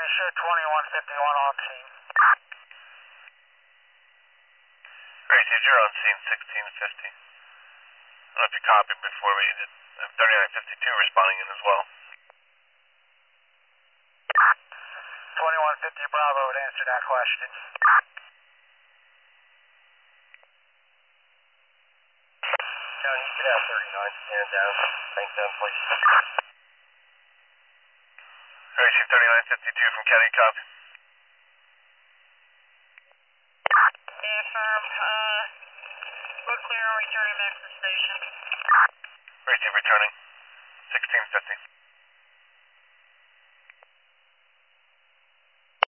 show 2151 on scene. Gracie, you're on scene 1650. I don't know if you copied before, but you did 3952 responding in as well. 2150 Bravo would answer that question. County, get out 39, stand down. Thank them, please. Gracie, 3952 from County, copy. Affirm. We're clear on returning back to the station. Gracie, returning 1650.